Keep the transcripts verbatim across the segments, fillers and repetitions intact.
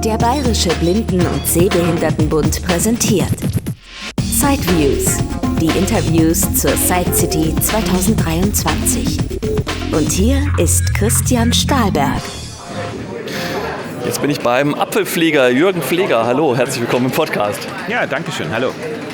Der Bayerische Blinden- und Sehbehindertenbund präsentiert Sideviews, die Interviews zur Side City zwanzig dreiundzwanzig. Und hier ist Christian Stahlberg. Jetzt bin ich beim Apfelpfleger Jürgen Pfleger. Hallo, herzlich willkommen im Podcast. Ja, danke schön. Hallo.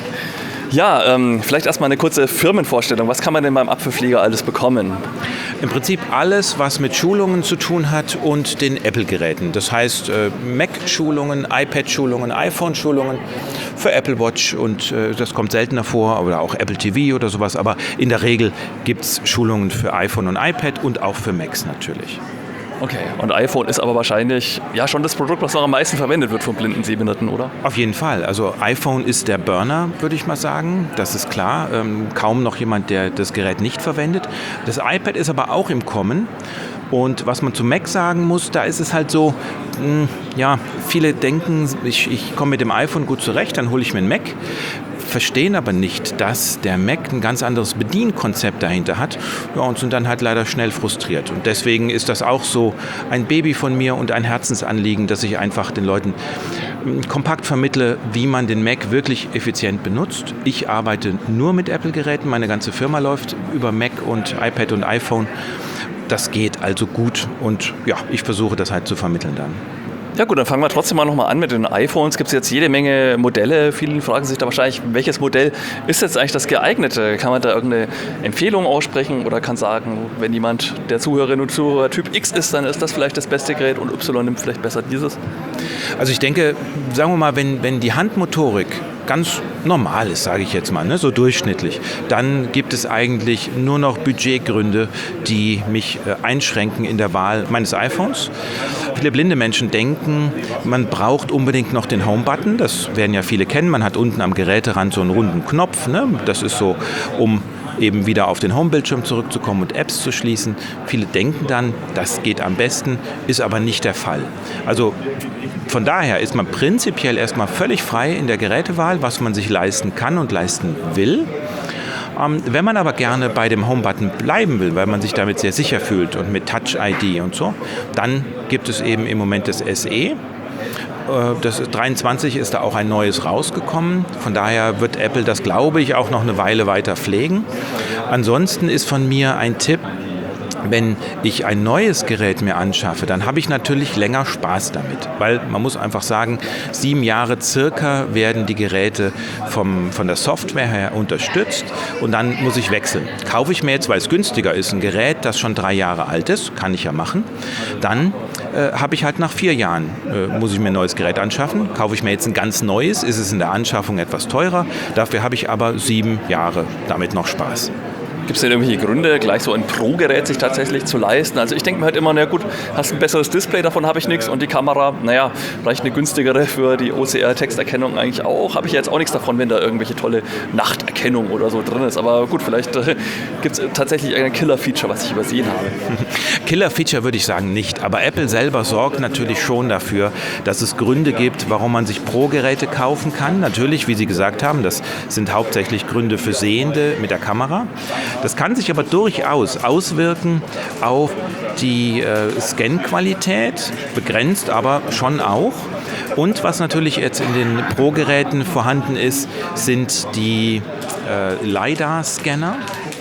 Ja, ähm, vielleicht erstmal eine kurze Firmenvorstellung. Was kann man denn beim Apfelpfleger alles bekommen? Im Prinzip alles, was mit Schulungen zu tun hat und den Apple-Geräten. Das heißt äh, Mac-Schulungen, iPad-Schulungen, iPhone-Schulungen für Apple Watch und äh, das kommt seltener vor, oder auch Apple T V oder sowas. Aber in der Regel gibt es Schulungen für iPhone und iPad und auch für Macs natürlich. Okay, und iPhone ist aber wahrscheinlich ja schon das Produkt, was noch am meisten verwendet wird von blinden Sehbehinderten, oder? Auf jeden Fall. Also iPhone ist der Burner, würde ich mal sagen. Das ist klar. Ähm, kaum noch jemand, der das Gerät nicht verwendet. Das iPad ist aber auch im Kommen. Und was man zu Mac sagen muss, da ist es halt so, mh, ja, viele denken, ich, ich komme mit dem iPhone gut zurecht, dann hole ich mir einen Mac. Verstehen aber nicht, dass der Mac ein ganz anderes Bedienkonzept dahinter hat, ja, und sind dann halt leider schnell frustriert. Und deswegen ist das auch so ein Baby von mir und ein Herzensanliegen, dass ich einfach den Leuten kompakt vermittle, wie man den Mac wirklich effizient benutzt. Ich arbeite nur mit Apple-Geräten, meine ganze Firma läuft über Mac und iPad und iPhone. Das geht also gut und ja, ich versuche das halt zu vermitteln dann. Ja gut, dann fangen wir trotzdem mal nochmal an mit den iPhones. Gibt es jetzt jede Menge Modelle. Viele fragen sich da wahrscheinlich, welches Modell ist jetzt eigentlich das geeignete? Kann man da irgendeine Empfehlung aussprechen oder kann sagen, wenn jemand der Zuhörerin und Zuhörer Typ X ist, dann ist das vielleicht das beste Gerät und Y nimmt vielleicht besser dieses? Also ich denke, sagen wir mal, wenn, wenn die Handmotorik ganz normal ist, sage ich jetzt mal, ne, so durchschnittlich, dann gibt es eigentlich nur noch Budgetgründe, die mich äh, einschränken in der Wahl meines iPhones. Viele blinde Menschen denken, man braucht unbedingt noch den Home-Button, das werden ja viele kennen, man hat unten am Geräterand so einen runden Knopf, ne? Das ist so, um eben wieder auf den Home-Bildschirm zurückzukommen und Apps zu schließen. Viele denken dann, das geht am besten, ist aber nicht der Fall. Also von daher ist man prinzipiell erstmal völlig frei in der Gerätewahl, was man sich leisten kann und leisten will. Ähm, wenn man aber gerne bei dem Home-Button bleiben will, weil man sich damit sehr sicher fühlt und mit Touch-I D und so, dann gibt es eben im Moment das S E. Das dreiundzwanzig ist da auch ein neues rausgekommen. Von daher wird Apple das, glaube ich, auch noch eine Weile weiter pflegen. Ansonsten ist von mir ein Tipp, wenn ich ein neues Gerät mir anschaffe, dann habe ich natürlich länger Spaß damit. Weil man muss einfach sagen, sieben Jahre circa werden die Geräte vom, von der Software her unterstützt und dann muss ich wechseln. Kaufe ich mir jetzt, weil es günstiger ist, ein Gerät, das schon drei Jahre alt ist, kann ich ja machen, dann äh, habe ich halt nach vier Jahren, äh, muss ich mir ein neues Gerät anschaffen. Kaufe ich mir jetzt ein ganz neues, ist es in der Anschaffung etwas teurer. Dafür habe ich aber sieben Jahre damit noch Spaß. Gibt es denn irgendwelche Gründe, gleich so ein Pro-Gerät sich tatsächlich zu leisten? Also ich denke mir halt immer, na gut, hast ein besseres Display, davon habe ich nichts und die Kamera, naja, vielleicht eine günstigere für die O C R-Texterkennung eigentlich auch. Habe ich ja jetzt auch nichts davon, wenn da irgendwelche tolle Nachterkennung oder so drin ist. Aber gut, vielleicht äh, gibt es tatsächlich ein Killer-Feature, was ich übersehen habe. Killer-Feature würde ich sagen nicht, aber Apple selber sorgt natürlich schon dafür, dass es Gründe gibt, warum man sich Pro-Geräte kaufen kann. Natürlich, wie Sie gesagt haben, das sind hauptsächlich Gründe für Sehende mit der Kamera. Das kann sich aber durchaus auswirken auf die äh, Scan-Qualität, begrenzt aber schon auch. Und was natürlich jetzt in den Pro-Geräten vorhanden ist, sind die äh, LiDAR-Scanner.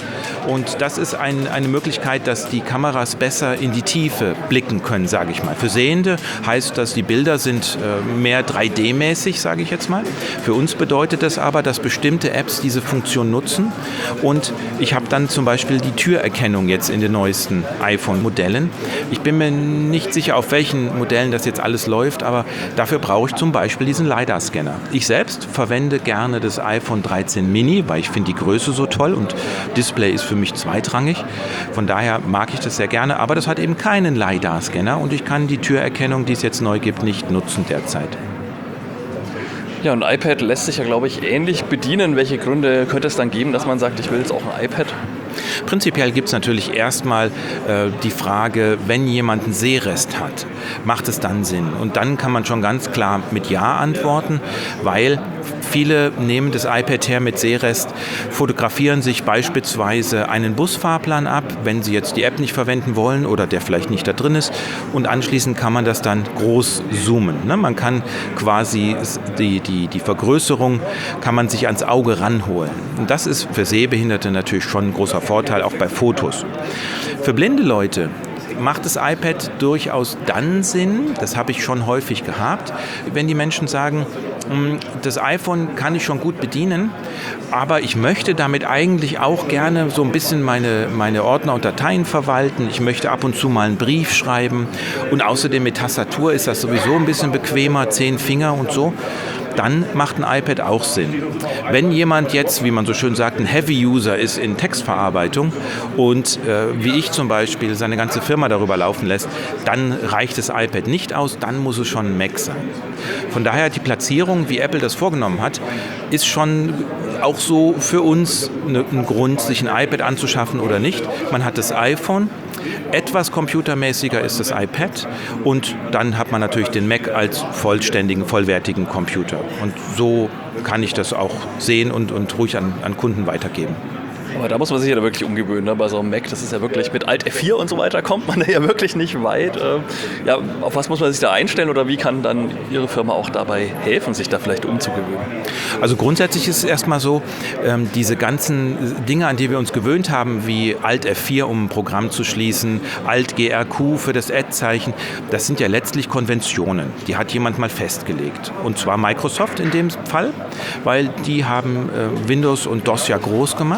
Und das ist ein, eine Möglichkeit, dass die Kameras besser in die Tiefe blicken können, sage ich mal. Für Sehende heißt das, die Bilder sind äh, mehr drei D-mäßig, sage ich jetzt mal. Für uns bedeutet das aber, dass bestimmte Apps diese Funktion nutzen. Und ich habe dann zum Beispiel die Türerkennung jetzt in den neuesten iPhone-Modellen. Ich bin mir nicht sicher, auf welchen Modellen das jetzt alles läuft, aber dafür brauche ich zum Beispiel diesen LiDAR-Scanner. Ich selbst verwende gerne das iPhone dreizehn Mini, weil ich finde die Größe so toll und Display ist für für mich zweitrangig. Von daher mag ich das sehr gerne, aber das hat eben keinen LiDAR-Scanner und ich kann die Türerkennung, die es jetzt neu gibt, nicht nutzen derzeit. Ja, und iPad lässt sich ja, glaube ich, ähnlich bedienen. Welche Gründe könnte es dann geben, dass man sagt, ich will jetzt auch ein iPad? Prinzipiell gibt es natürlich erstmal äh, die Frage, wenn jemand einen Sehrest hat, macht es dann Sinn? Und dann kann man schon ganz klar mit Ja antworten, weil viele nehmen das iPad her mit Sehrest, fotografieren sich beispielsweise einen Busfahrplan ab, wenn sie jetzt die App nicht verwenden wollen oder der vielleicht nicht da drin ist. Und anschließend kann man das dann groß zoomen. Ne? Man kann quasi die, die, die Vergrößerung kann man sich ans Auge ranholen. Und das ist für Sehbehinderte natürlich schon ein großer Vorteil, auch bei Fotos. Für blinde Leute macht das iPad durchaus dann Sinn, das habe ich schon häufig gehabt, wenn die Menschen sagen, das iPhone kann ich schon gut bedienen, aber ich möchte damit eigentlich auch gerne so ein bisschen meine, meine Ordner und Dateien verwalten. Ich möchte ab und zu mal einen Brief schreiben und außerdem mit Tastatur ist das sowieso ein bisschen bequemer, zehn Finger und so. Dann macht ein iPad auch Sinn. Wenn jemand jetzt, wie man so schön sagt, ein Heavy-User ist in Textverarbeitung und äh, wie ich zum Beispiel seine ganze Firma darüber laufen lässt, dann reicht das iPad nicht aus, dann muss es schon ein Mac sein. Von daher die Platzierung, wie Apple das vorgenommen hat, ist schon auch so für uns ein Grund, sich ein iPad anzuschaffen oder nicht. Man hat das iPhone. Etwas computermäßiger ist das iPad und dann hat man natürlich den Mac als vollständigen, vollwertigen Computer. Und so kann ich das auch sehen und, und ruhig an, an Kunden weitergeben. Aber da muss man sich ja wirklich umgewöhnen, ne? Bei so einem Mac, das ist ja wirklich mit Alt F vier und so weiter kommt man ja wirklich nicht weit. Ja, auf was muss man sich da einstellen oder wie kann dann Ihre Firma auch dabei helfen, sich da vielleicht umzugewöhnen? Also grundsätzlich ist es erstmal so, ähm, diese ganzen Dinge, an die wir uns gewöhnt haben, wie Alt F vier, um ein Programm zu schließen, Alt G R Q für das Ad-Zeichen, das sind ja letztlich Konventionen. Die hat jemand mal festgelegt. Und zwar Microsoft in dem Fall, weil die haben äh, Windows und DOS ja groß gemacht.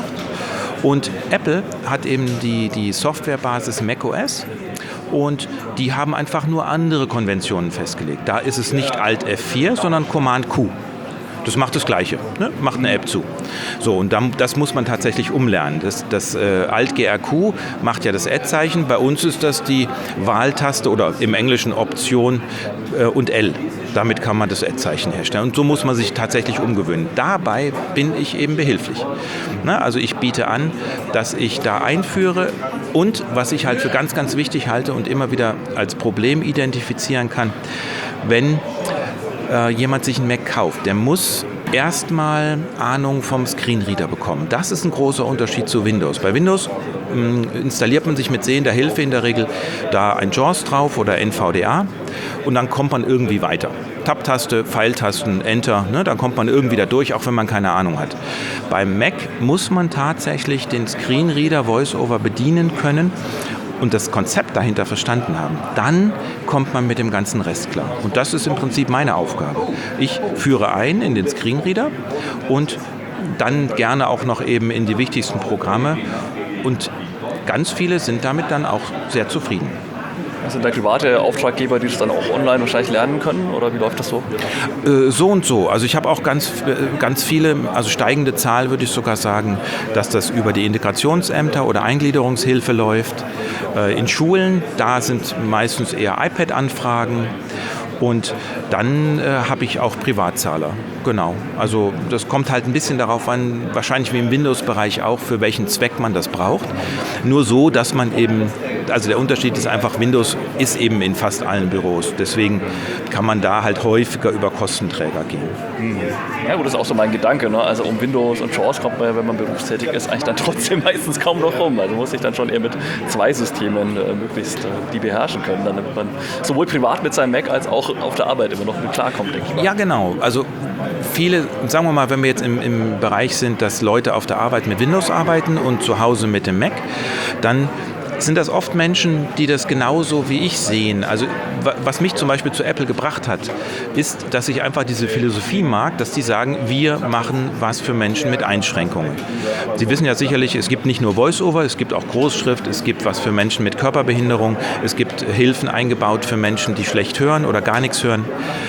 Und Apple hat eben die, die Softwarebasis macOS und die haben einfach nur andere Konventionen festgelegt. Da ist es nicht Alt F vier, sondern Command Q. Das macht das Gleiche, ne? Macht eine App zu. So, und dann, das muss man tatsächlich umlernen. Das, das äh, Alt G R Q macht ja das Ad-Zeichen. Bei uns ist das die Wahltaste oder im Englischen Option äh, und L. Damit kann man das Ad-Zeichen herstellen. Und so muss man sich tatsächlich umgewöhnen. Dabei bin ich eben behilflich. Na, also ich biete an, dass ich da einführe und was ich halt für ganz, ganz wichtig halte und immer wieder als Problem identifizieren kann, wenn äh, jemand sich einen Mac kauft, der muss erstmal Ahnung vom Screenreader bekommen. Das ist ein großer Unterschied zu Windows. Bei Windows mh, installiert man sich mit sehender Hilfe in der Regel da ein JAWS drauf oder N V D A und dann kommt man irgendwie weiter. Tab-Taste, Pfeiltasten, Enter, ne, dann kommt man irgendwie da durch, auch wenn man keine Ahnung hat. Beim Mac muss man tatsächlich den Screenreader VoiceOver bedienen können und das Konzept dahinter verstanden haben. Dann kommt man mit dem ganzen Rest klar. Und das ist im Prinzip meine Aufgabe. Ich führe ein in den Screenreader und dann gerne auch noch eben in die wichtigsten Programme. Und ganz viele sind damit dann auch sehr zufrieden. Sind da private Auftraggeber, die das dann auch online wahrscheinlich lernen können? Oder wie läuft das so? Äh, so und so. Also ich habe auch ganz, ganz viele, also steigende Zahl würde ich sogar sagen, dass das über die Integrationsämter oder Eingliederungshilfe läuft. Äh, in Schulen, da sind meistens eher iPad-Anfragen. Und dann äh, habe ich auch Privatzahler. Genau. Also das kommt halt ein bisschen darauf an, wahrscheinlich wie im Windows-Bereich auch, für welchen Zweck man das braucht. Nur so, dass man eben, also der Unterschied ist einfach, Windows ist eben in fast allen Büros. Deswegen kann man da halt häufiger über Kostenträger gehen. Ja gut, das ist auch so mein Gedanke. Ne? Also um Windows und JAWS kommt man ja, wenn man berufstätig ist, eigentlich dann trotzdem meistens kaum noch rum. Also muss ich dann schon eher mit zwei Systemen äh, möglichst äh, die beherrschen können, dann, damit man sowohl privat mit seinem Mac als auch auf der Arbeit immer noch mit klarkommt, denke ich mal. Ja, genau. Also viele, sagen wir mal, wenn wir jetzt im, im Bereich sind, dass Leute auf der Arbeit mit Windows arbeiten und zu Hause mit dem Mac, dann sind das oft Menschen, die das genauso wie ich sehen. Also was mich zum Beispiel zu Apple gebracht hat, ist, dass ich einfach diese Philosophie mag, dass die sagen, wir machen was für Menschen mit Einschränkungen. Sie wissen ja sicherlich, es gibt nicht nur VoiceOver, es gibt auch Großschrift, es gibt was für Menschen mit Körperbehinderung, es gibt Hilfen eingebaut für Menschen, die schlecht hören oder gar nichts hören.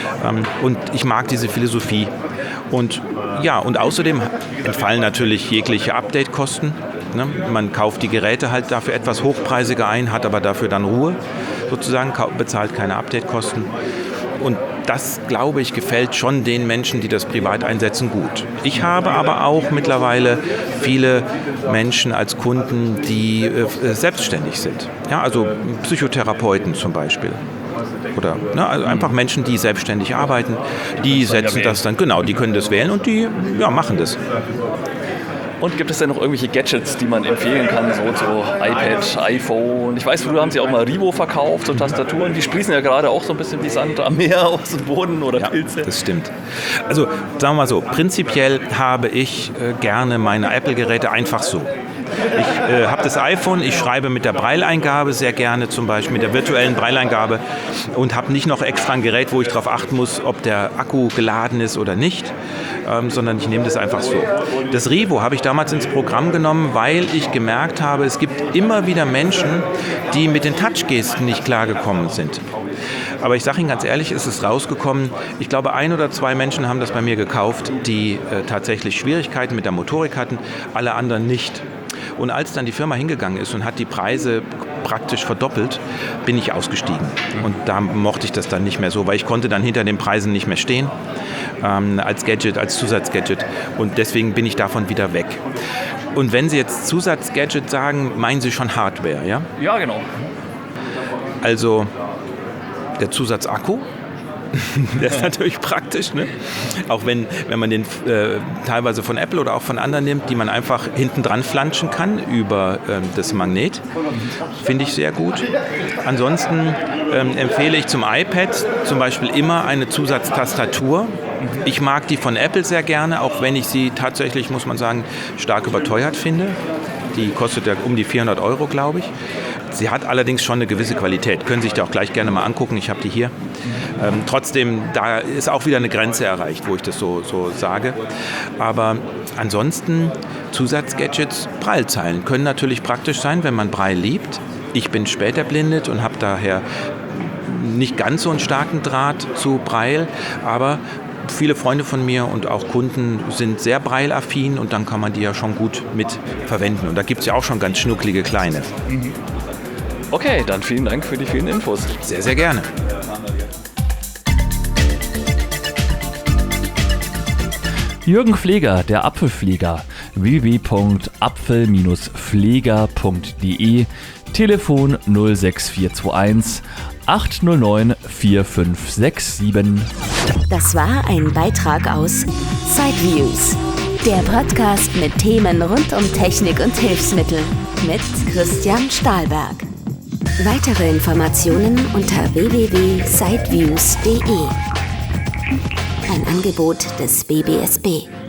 Und ich mag diese Philosophie. Und ja, und außerdem entfallen natürlich jegliche Update-Kosten. Ne? Man kauft die Geräte halt dafür etwas hochpreisiger ein, hat aber dafür dann Ruhe, sozusagen, bezahlt keine Update-Kosten. Und das, glaube ich, gefällt schon den Menschen, die das privat einsetzen, gut. Ich habe aber auch mittlerweile viele Menschen als Kunden, die äh, selbstständig sind. Ja, also Psychotherapeuten zum Beispiel. oder ne, also einfach Menschen, die selbstständig arbeiten, die setzen das dann, genau, die können das wählen und die ja, machen das. Und gibt es denn noch irgendwelche Gadgets, die man empfehlen kann, so, so iPad, iPhone? Ich weiß, früher haben sie auch mal Rivo verkauft, so Tastaturen, die sprießen ja gerade auch so ein bisschen wie Sand am Meer aus dem Boden oder ja, Pilze. Das stimmt. Also sagen wir mal so, prinzipiell habe ich äh, gerne meine Apple-Geräte einfach so. Ich äh, habe das iPhone, ich schreibe mit der Braille-Eingabe sehr gerne, zum Beispiel mit der virtuellen Braille-Eingabe und habe nicht noch extra ein Gerät, wo ich darauf achten muss, ob der Akku geladen ist oder nicht, ähm, sondern ich nehme das einfach so. Das Rivo habe ich damals ins Programm genommen, weil ich gemerkt habe, es gibt immer wieder Menschen, die mit den Touchgesten nicht klargekommen sind. Aber ich sage Ihnen ganz ehrlich, ist es rausgekommen, ich glaube, ein oder zwei Menschen haben das bei mir gekauft, die äh, tatsächlich Schwierigkeiten mit der Motorik hatten, alle anderen nicht. Und als dann die Firma hingegangen ist und hat die Preise praktisch verdoppelt, bin ich ausgestiegen. Und da mochte ich das dann nicht mehr so, weil ich konnte dann hinter den Preisen nicht mehr stehen, ähm, als Gadget, als Zusatzgadget. Und deswegen bin ich davon wieder weg. Und wenn Sie jetzt Zusatzgadget sagen, meinen Sie schon Hardware, ja? Ja, genau. Also der Zusatzakku. Der ist natürlich praktisch, ne? Auch wenn, wenn man den äh, teilweise von Apple oder auch von anderen nimmt, die man einfach hinten dran flanschen kann über ähm, das Magnet. Finde ich sehr gut. Ansonsten ähm, empfehle ich zum iPad zum Beispiel immer eine Zusatztastatur. Ich mag die von Apple sehr gerne, auch wenn ich sie tatsächlich, muss man sagen, stark überteuert finde. Die kostet ja um die vierhundert Euro, glaube ich. Sie hat allerdings schon eine gewisse Qualität. Können Sie sich da auch gleich gerne mal angucken. Ich habe die hier. Ähm, trotzdem, da ist auch wieder eine Grenze erreicht, wo ich das so, so sage. Aber ansonsten Zusatzgadgets, Braillezeilen können natürlich praktisch sein, wenn man Braille liebt. Ich bin späterblindet und habe daher nicht ganz so einen starken Draht zu Braille, aber viele Freunde von mir und auch Kunden sind sehr Braille-affin und dann kann man die ja schon gut mit verwenden. Und da gibt es ja auch schon ganz schnucklige kleine. Okay, dann vielen Dank für die vielen Infos. Sehr, sehr gerne. Jürgen Pfleger, der Apfelpfleger, w w w punkt apfel pfleger punkt de, Telefon null sechs vier zwei eins acht null neun vier fünf sechs sieben. Das war ein Beitrag aus Sideviews, der Podcast mit Themen rund um Technik und Hilfsmittel mit Christian Stahlberg. Weitere Informationen unter w w w punkt sideviews punkt de. Ein Angebot des B B S B.